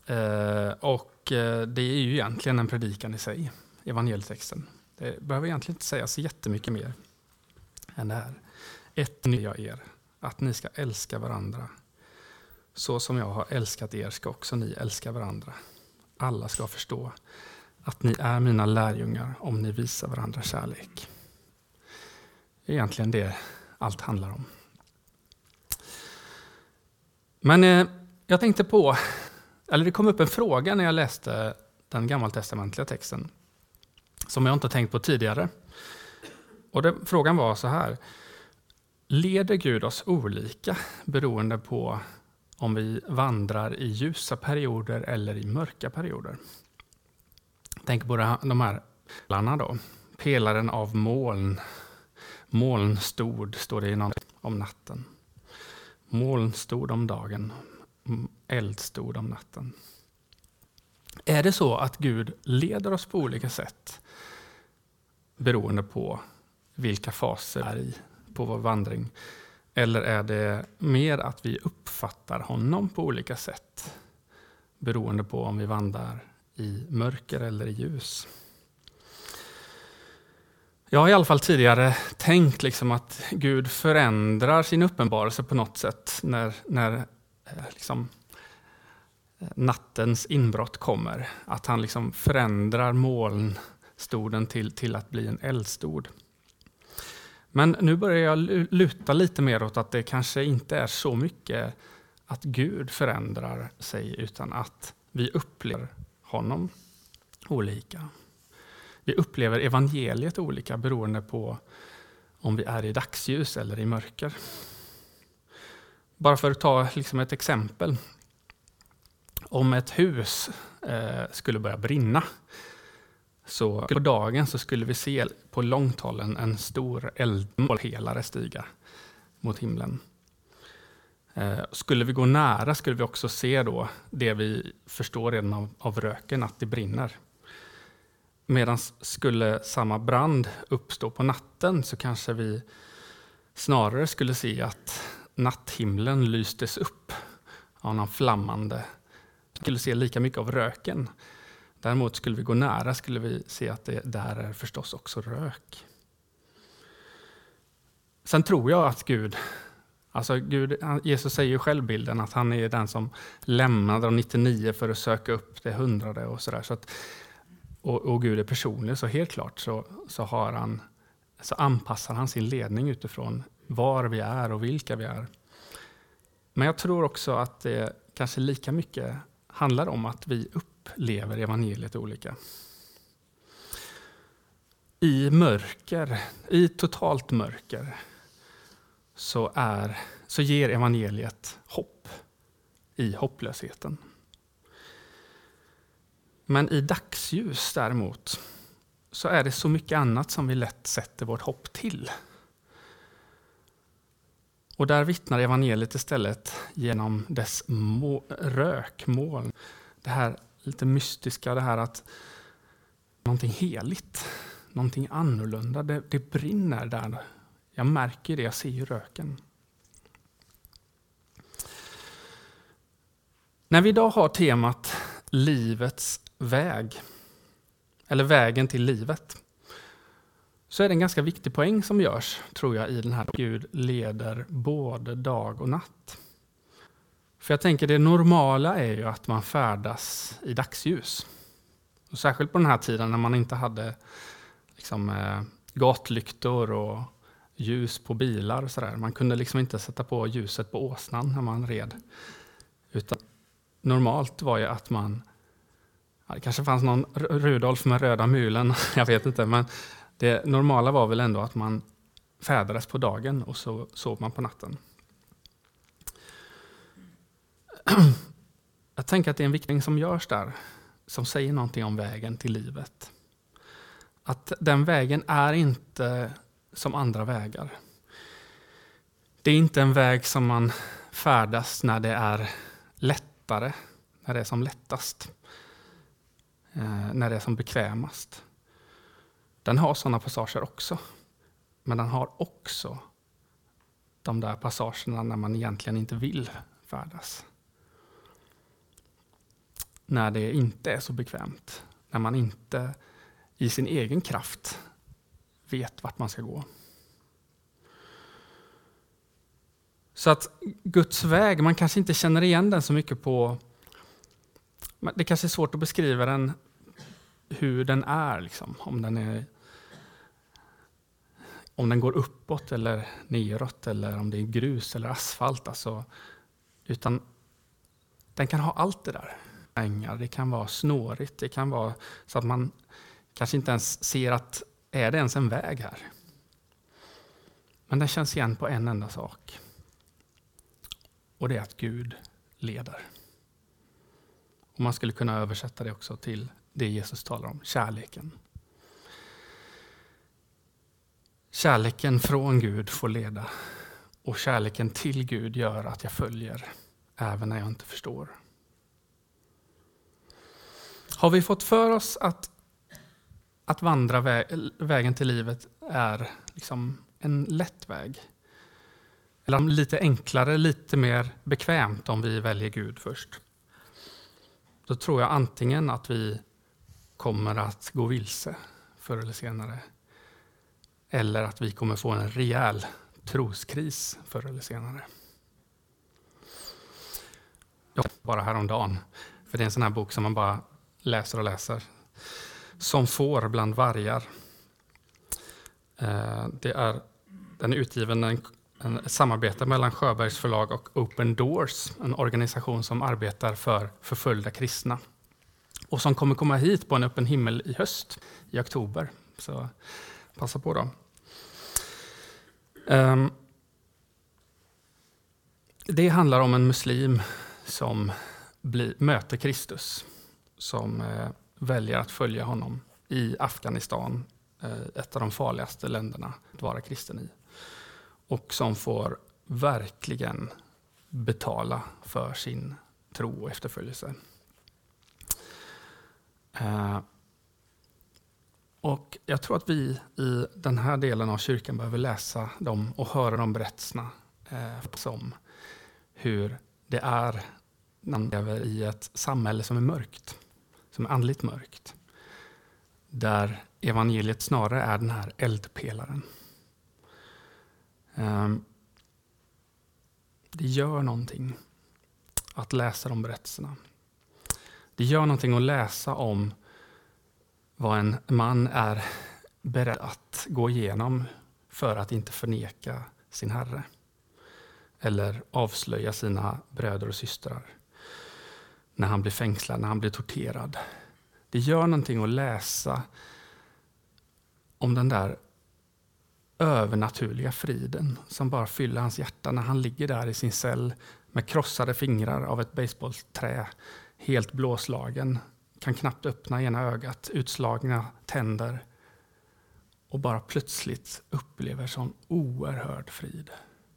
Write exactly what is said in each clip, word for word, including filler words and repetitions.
Eh, och eh, det är ju egentligen en predikan i sig, evangelietexten. Det behöver egentligen inte säga så jättemycket mer än det här. Ett nytt jag er, att ni ska älska varandra. Så som jag har älskat er ska också ni älska varandra. Alla ska förstå att ni är mina lärjungar om ni visar varandra kärlek. Det är egentligen det allt handlar om. Men eh, jag tänkte på, eller det kom upp en fråga när jag läste den gammaltestamentliga texten som jag inte tänkt på tidigare. Och det, frågan var så här: leder Gud oss olika beroende på om vi vandrar i ljusa perioder eller i mörka perioder? Tänk på de här pelarna då. Pelaren av moln. Molnstod står det inom om natten. Molnstod om dagen. Eldstod om natten. Är det så att Gud leder oss på olika sätt beroende på vilka faser vi är i på vår vandring? Eller är det mer att vi uppfattar honom på olika sätt beroende på om vi vandrar i mörker eller i ljus? Jag har i alla fall tidigare tänkt liksom att Gud förändrar sin uppenbarelse på något sätt när, när liksom, nattens inbrott kommer. Att han liksom förändrar molnstoden till, till att bli en eldstod. Men nu börjar jag luta lite mer åt att det kanske inte är så mycket att Gud förändrar sig, utan att vi upplever honom olika. Vi upplever evangeliet olika beroende på om vi är i dagsljus eller i mörker. Bara för att ta liksom ett exempel. Om ett hus eh, skulle börja brinna, så på dagen så skulle vi se på långhållen en stor eldmålpelare stiga mot himlen. Eh, skulle vi gå nära skulle vi också se då det vi förstår redan av, av röken, att det brinner. Medan skulle samma brand uppstå på natten så kanske vi snarare skulle se att natthimlen lystes upp av någon flammande. Vi skulle se lika mycket av röken. Däremot skulle vi gå nära skulle vi se att det där är förstås också rök. Sen tror jag att Gud, alltså Gud, Jesus säger ju själv bilden att han är den som lämnade de nittionio för att söka upp det hundrade och sådär. Så att, och, och Gud är personlig, så helt klart så, så, har han, så anpassar han sin ledning utifrån var vi är och vilka vi är. Men jag tror också att det kanske lika mycket handlar om att vi upplever evangeliet olika. I mörker, i totalt mörker, så, är, så ger evangeliet hopp i hopplösheten. Men i dagsljus däremot så är det så mycket annat som vi lätt sätter vårt hopp till. Och där vittnar evangeliet istället genom dess må- rökmoln. Det här lite mystiska, det här att någonting heligt, någonting annorlunda, det, det brinner där. Jag märker det, jag ser ju röken. När vi idag har temat livets väg, eller vägen till livet, så är det en ganska viktig poäng som görs, tror jag, i den här. Gud leder både dag och natt. För jag tänker det normala är ju att man färdas i dagsljus. Och särskilt på den här tiden när man inte hade liksom, eh, gatlyktor och ljus på bilar och sådär. Man kunde liksom inte sätta på ljuset på åsnan när man red. Utan normalt var ju att man, ja, det kanske fanns någon Rudolf med röda mulen, jag vet inte, men det normala var väl ändå att man färdades på dagen och så sov man på natten. Jag tänker att det är en viktig som görs där, som säger någonting om vägen till livet. Att den vägen är inte som andra vägar. Det är inte en väg som man färdas när det är lättare, när det är som lättast, när det är som bekvämast. Den har sådana passager också, men den har också de där passagerna när man egentligen inte vill färdas. när det inte är så bekvämt. När man inte i sin egen kraft vet vart man ska gå. Så att Guds väg, man kanske inte känner igen den så mycket på... Det kanske är svårt att beskriva den, hur den är. Liksom. Om den är... Om den går uppåt eller neråt, eller om det är grus eller asfalt. Alltså, utan den kan ha allt det där. Det kan vara snårigt, det kan vara så att man kanske inte ens ser att är det ens en väg här. Men den känns igen på en enda sak. Och det är att Gud leder. Och man skulle kunna översätta det också till det Jesus talar om, kärleken. Kärleken från Gud får leda. Och kärleken till Gud gör att jag följer, även när jag inte förstår. Har vi fått för oss att, att vandra väg, vägen till livet är liksom en lätt väg? Eller lite enklare, lite mer bekvämt om vi väljer Gud först? Då tror jag antingen att vi kommer att gå vilse förr eller senare. Eller att vi kommer få en rejäl troskris förr eller senare. Jag bara häromdagen, för det är en sån här bok som man bara läser och läser. Som får bland vargar. Det är, den är utgiven en, en ett samarbete mellan Sjöbergs förlag och Open Doors, en organisation som arbetar för förföljda kristna. Och som kommer komma hit på en öppen himmel i höst, i oktober. Så passa på då. Um, det handlar om en muslim som blir, möter Kristus. Som eh, väljer att följa honom i Afghanistan, eh, ett av de farligaste länderna att vara kristen i. Och som får verkligen betala för sin tro och efterföljelse. Eh, och jag tror att vi i den här delen av kyrkan behöver läsa dem och höra de berättelserna eh, som hur det är när man lever i ett samhälle som är mörkt. Som är andligt mörkt. Där evangeliet snarare är den här eldpelaren. Det gör någonting att läsa de berättelserna. Det gör någonting att läsa om vad en man är beredd att gå igenom för att inte förneka sin herre. Eller avslöja sina bröder och systrar. När han blir fängslad, när han blir torterad. Det gör någonting att läsa om den där övernaturliga friden som bara fyller hans hjärta när han ligger där i sin cell med krossade fingrar av ett basebollträ, helt blåslagen, kan knappt öppna ena ögat, utslagna tänder och bara plötsligt upplever sån oerhörd frid.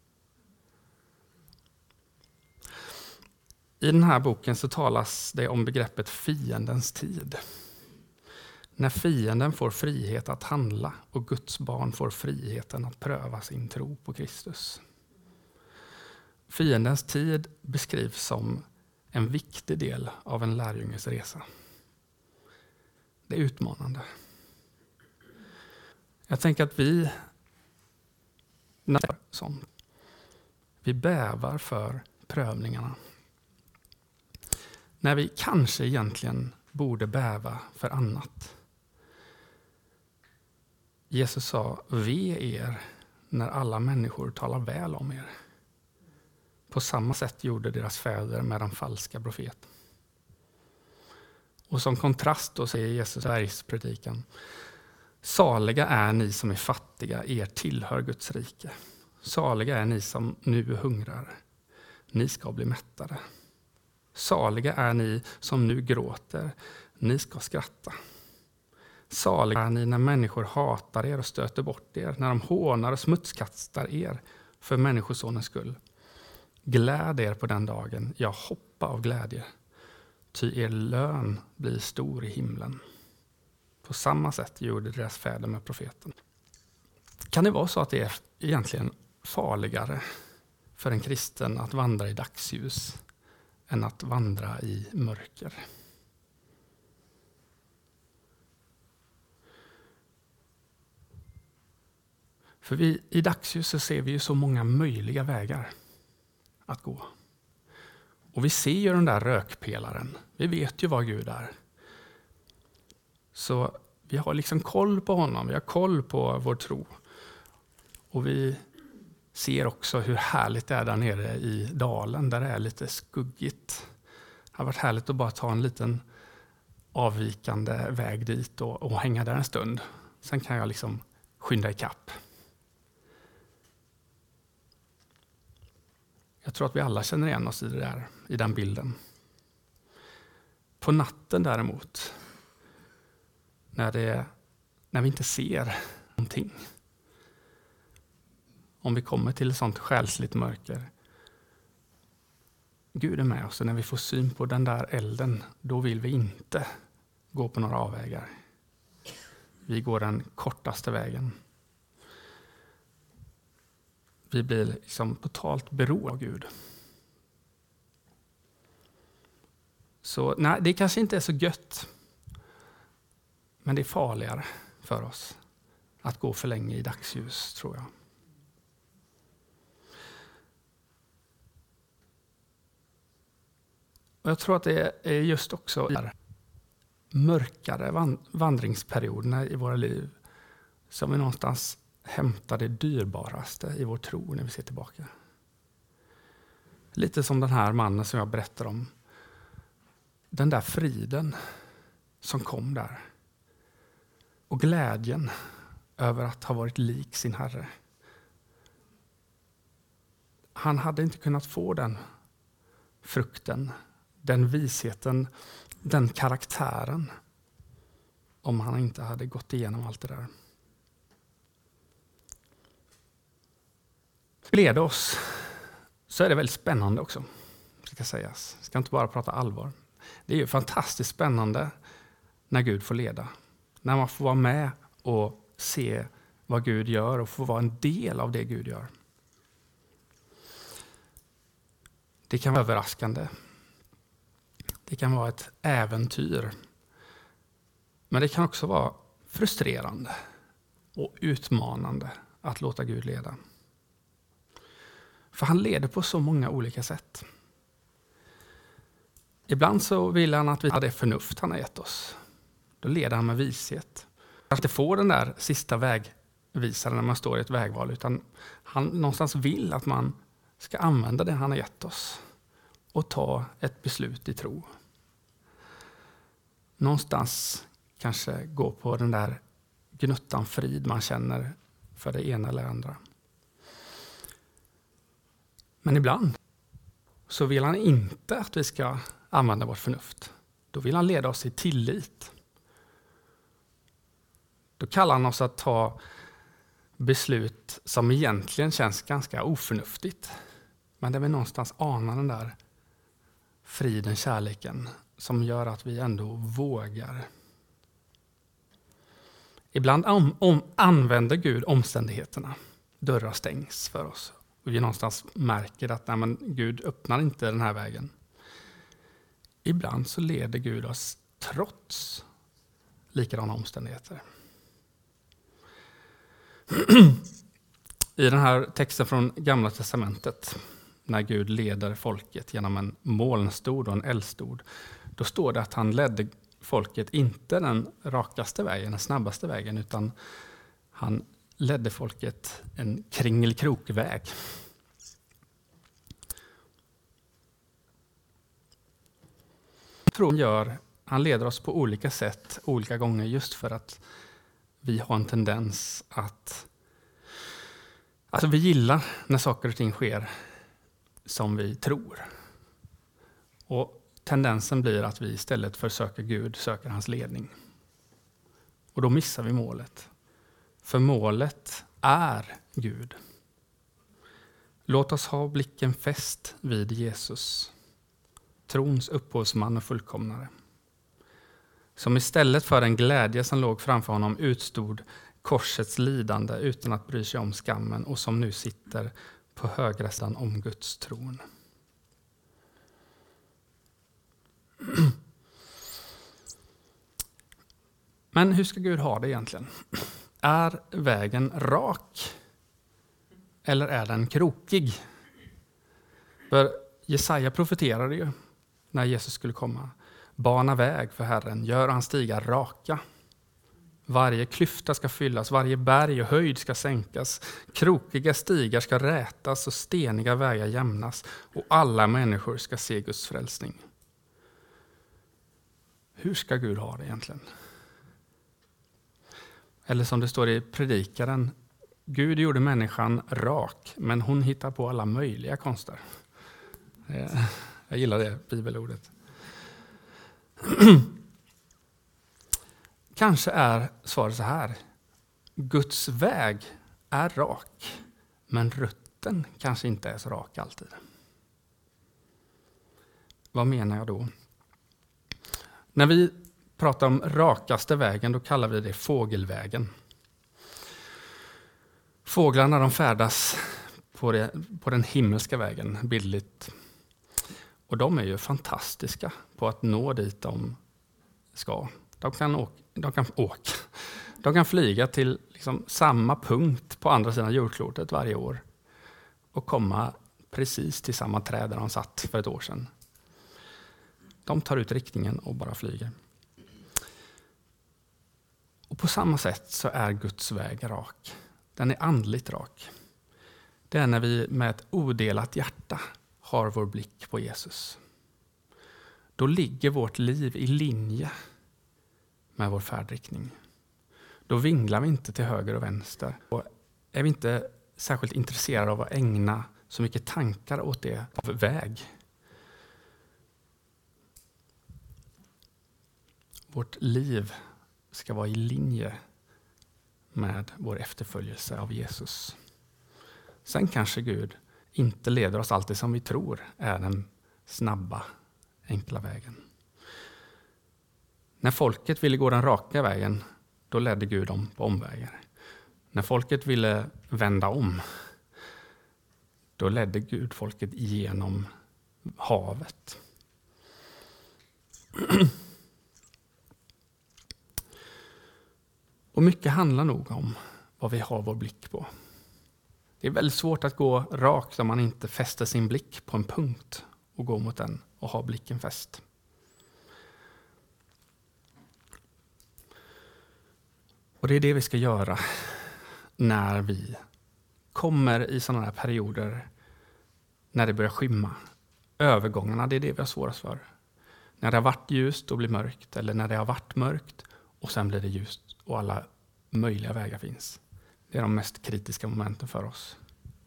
I den här boken så talas det om begreppet fiendens tid. När fienden får frihet att handla och Guds barn får friheten att pröva sin tro på Kristus. Fiendens tid beskrivs som en viktig del av en lärjunges resa. Det är utmanande. Jag tänker att vi sånt. Vi bävar för prövningarna. När vi kanske egentligen borde bäva för annat. Jesus sa, ve er när alla människor talar väl om er. På samma sätt gjorde deras fäder med den falska profeten. Och som kontrast då säger Jesus i bergspredikan, saliga är ni som är fattiga, er tillhör Guds rike. Saliga är ni som nu hungrar, ni ska bli mättade. Saliga är ni som nu gråter, ni ska skratta. Saliga är ni när människor hatar er och stöter bort er, när de hånar och smutskastar er för människosonens skull. Gläd er på den dagen, jag hoppar av glädje, ty er lön blir stor i himlen. På samma sätt gjorde deras fäder med profeten. Kan det vara så att det är egentligen farligare för en kristen att vandra i dagsljus än att vandra i mörker? För vi, i dagsljus så ser vi ju så många möjliga vägar att gå. Och vi ser ju den där rökpelaren. Vi vet ju vad Gud är. Så vi har liksom koll på honom. Vi har koll på vår tro. Och vi ser också hur härligt det är där nere i dalen. Där det är lite skuggigt. Det har varit härligt att bara ta en liten avvikande väg dit och, och hänga där en stund. Sen kan jag liksom skynda ikapp. Jag tror att vi alla känner igen oss i det där, i den bilden. På natten däremot, när, det, när vi inte ser någonting. Om vi kommer till ett sånt själsligt mörker. Gud är med oss, och när vi får syn på den där elden, då vill vi inte gå på några avvägar. Vi går den kortaste vägen. Vi blir liksom totalt beroende av Gud. Så nej, det kanske inte är så gött. Men det är farligare för oss att gå för länge i dagsljus, tror jag. Och jag tror att det är just också de mörkare vandringsperioderna i våra liv som vi någonstans hämtar det dyrbaraste i vår tro när vi ser tillbaka. Lite som den här mannen som jag berättar om. Den där friden som kom där. Och glädjen över att ha varit lik sin Herre. Han hade inte kunnat få den frukten, den visheten, den karaktären om han inte hade gått igenom allt det där. Leda oss, så är det väldigt spännande också, ska sägas. Ska inte bara prata allvar. Det är ju fantastiskt spännande när Gud får leda. När man får vara med och se vad Gud gör och få vara en del av det Gud gör. Det kan vara överraskande. Det kan vara ett äventyr. Men det kan också vara frustrerande och utmanande att låta Gud leda. För han leder på så många olika sätt. Ibland så vill han att vi har det förnuft han har gett oss. Då leder han med vishet. Att inte få den där sista vägvisaren när man står i ett vägval. Utan han någonstans vill att man ska använda det han har gett oss. Och ta ett beslut i tro. Någonstans kanske gå på den där gnuttan frid man känner för det ena eller andra. Men ibland så vill han inte att vi ska använda vårt förnuft. Då vill han leda oss i tillit. Då kallar han oss att ta beslut som egentligen känns ganska oförnuftigt. Men där vi någonstans anar den där friden, kärleken som gör att vi ändå vågar. Ibland om, om, använder Gud omständigheterna. Dörrar stängs för oss. Och vi någonstans märker att nej, men Gud öppnar inte den här vägen. Ibland så leder Gud oss trots likadana omständigheter. I den här texten från Gamla testamentet, när Gud leder folket genom en molnstod och en eldstod, då står det att han ledde folket inte den rakaste vägen, den snabbaste vägen, utan han ledde folket en kringelkrokväg. Tron gör, han leder oss på olika sätt, olika gånger, just för att vi har en tendens att alltså vi gillar när saker och ting sker som vi tror. Och tendensen blir att vi istället för att söka Gud söker hans ledning. Och då missar vi målet. För målet är Gud. Låt oss ha blicken fäst vid Jesus, trons upphovsman och fullkomnare, som istället för den glädje som låg framför honom utstod korsets lidande utan att bry sig om skammen, och som nu sitter på högra sidan om Guds tron. Men hur ska Gud ha det egentligen? Är vägen rak eller är den krokig? För Jesaja profeterade ju när Jesus skulle komma. Bana väg för Herren, gör hans stigar raka. Varje klyfta ska fyllas, varje berg och höjd ska sänkas. Krokiga stigar ska rätas och steniga vägar jämnas. Och alla människor ska se Guds frälsning. Hur ska Gud ha det egentligen? Eller som det står i predikaren, Gud gjorde människan rak, men hon hittar på alla möjliga konster. Jag gillar det bibelordet. Kanske är svaret så här. Guds väg är rak, men rutten kanske inte är så rak alltid. Vad menar jag då? När vi pratar om rakaste vägen, då kallar vi det fågelvägen. Fåglarna de färdas på, det, på den himmelska vägen, bildligt. Och de är ju fantastiska på att nå dit de ska. De kan åka, de kan, åka. De kan flyga till liksom samma punkt på andra sidan jordklotet varje år. Och komma precis till samma träd där de satt för ett år sedan. De tar ut riktningen och bara flyger. Och på samma sätt så är Guds väg rak. Den är andligt rak. Det är när vi med ett odelat hjärta har vår blick på Jesus. Då ligger vårt liv i linje med vår färdriktning. Då vinglar vi inte till höger och vänster. Och är vi inte särskilt intresserade av att ägna så mycket tankar åt det av väg. Vårt liv ska vara i linje med vår efterföljelse av Jesus. Sen kanske Gud inte leder oss alltid som vi tror är den snabba, enkla vägen. När folket ville gå den raka vägen, då ledde Gud dem på omvägar. När folket ville vända om, då ledde Gud folket igenom havet. Och mycket handlar nog om vad vi har vår blick på. Det är väldigt svårt att gå rakt om man inte fäster sin blick på en punkt och går mot den och har blicken fäst. Och det är det vi ska göra när vi kommer i sådana här perioder när det börjar skymma. Övergångarna, det är det vi har svårast för. När det har varit ljust, då blir det mörkt. Eller när det har varit mörkt och sen blir det ljust och alla möjliga vägar finns. Det är de mest kritiska momenten för oss.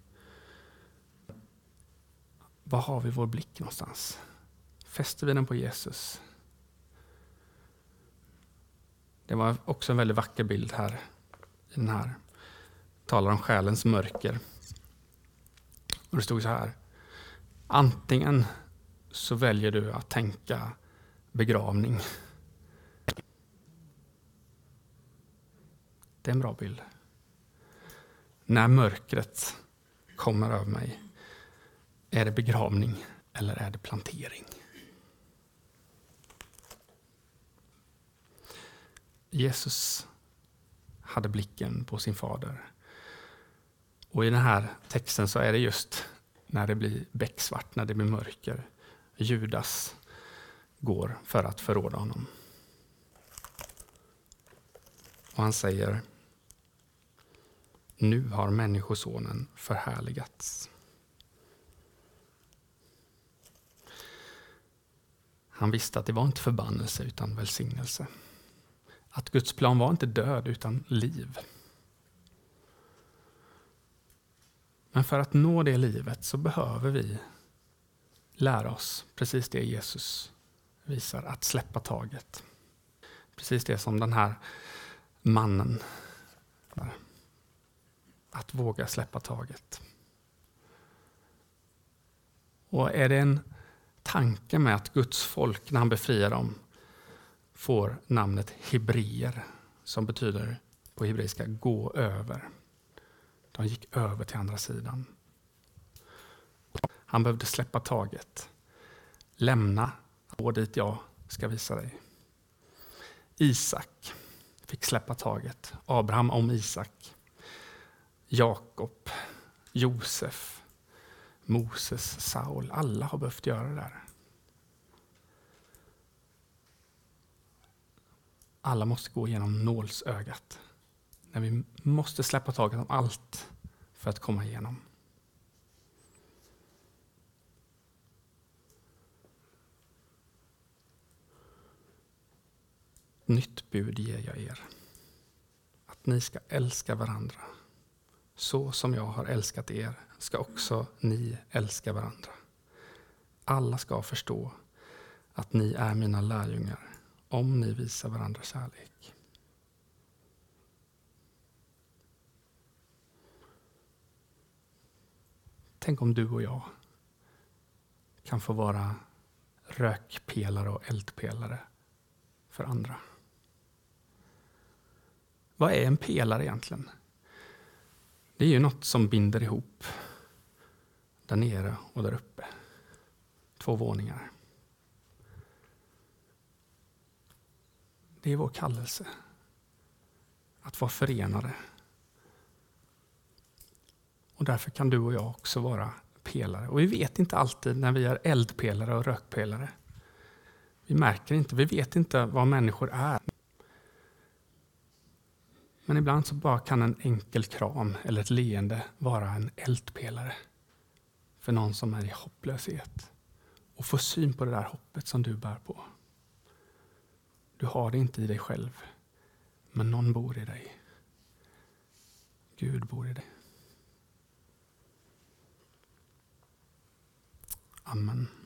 Var har vi vår blick någonstans? Fäster vi den på Jesus? Det var också en väldigt vacker bild här. I den här. Talar om själens mörker. Och det stod så här. Antingen så väljer du att tänka begravning. Det är en bra bild. När mörkret kommer över mig, är det begravning eller är det plantering? Jesus hade blicken på sin fader. Och i den här texten så är det just när det blir becksvart, när det blir mörker. Judas går för att förråda honom. Och han säger: nu har människosonen förhärligats. Han visste att det var inte förbannelse utan välsignelse. Att Guds plan var inte död utan liv. Men för att nå det livet så behöver vi lära oss precis det Jesus visar, att släppa taget. Precis det som den här mannen, att våga släppa taget. Och är det en tanke med att Guds folk, när han befriar dem, får namnet hebreer, som betyder på hebreiska gå över. De gick över till andra sidan. Han behövde släppa taget. Lämna och dit jag ska visa dig. Isak fick släppa taget. Abraham om Isak. Jakob Josef, Moses, Saul. Alla har behövt göra det där. Alla måste gå igenom nålsögat. När vi måste släppa taget om allt för att komma igenom. Nytt bud ger jag er. Att ni ska älska varandra. Så som jag har älskat er ska också ni älska varandra. Alla ska förstå att ni är mina lärjungar om ni visar varandra kärlek. Tänk om du och jag kan få vara rökpelare och eldpelare för andra. Vad är en pelare egentligen? Det är ju något som binder ihop där nere och där uppe. Två våningar. Det är vår kallelse. Att vara förenade. Och därför kan du och jag också vara pelare. Och vi vet inte alltid när vi är eldpelare och rökpelare. Vi märker inte, vi vet inte vad människor är. Men ibland så bara kan en enkel kram eller ett leende vara en eldpelare för någon som är i hopplöshet. Och få syn på det där hoppet som du bär på. Du har det inte i dig själv, men någon bor i dig. Gud bor i dig. Amen.